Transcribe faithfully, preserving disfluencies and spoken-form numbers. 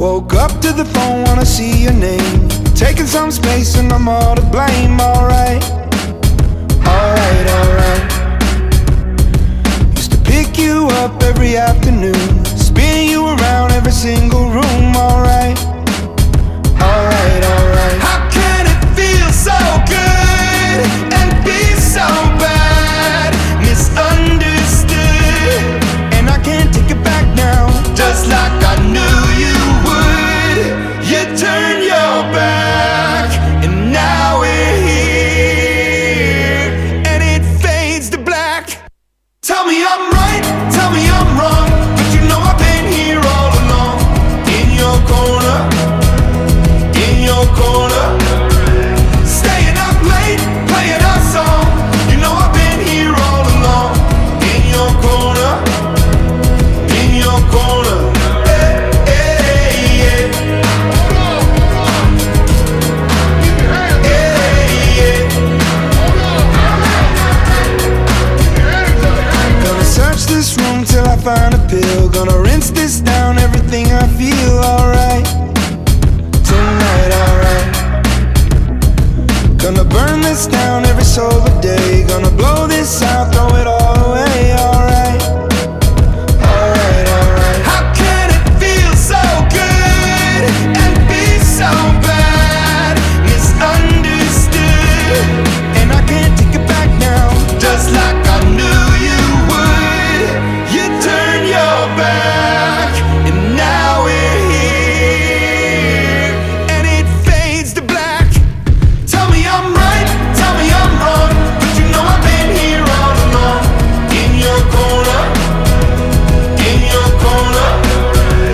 Woke up to the phone, wanna see your name. Taking some space and I'm all to blame. Alright, alright, alright. Used to pick you up every afternoon, spin you around every single room. Alright, alright, alright. How can it feel so good and be so bad? Misunderstood, and I can't take it back now. Just like I knew you would. You turn your back, and now we're here, and it fades to black. Tell me I'm right, tell me I'm wrong, but you know I've been here all along. In your corner, in your corner, staying up late, playing our song. You know I've been here all along. In your corner, in your corner. Hey, hey, yeah. Hey, yeah. Gonna search this room till I find a pill. Gonna rinse this down, everything I feel. Alright, tonight, alright. Gonna burn this down every solar day. Gonna